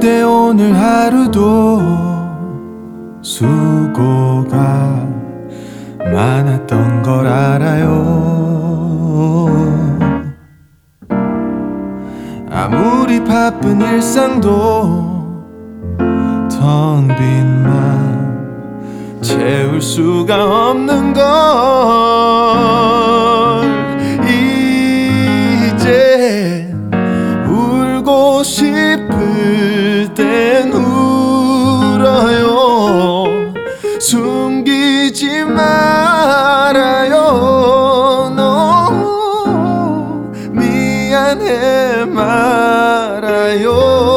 그대 오늘 하루도 수고가 많았던 걸 알아요. 아무리 바쁜 일상도 텅 빈 맘 채울 수가 없는 걸 이제 울고 싶을 땐 울어요. 숨기지 말아요. 너무 미안해 말아요.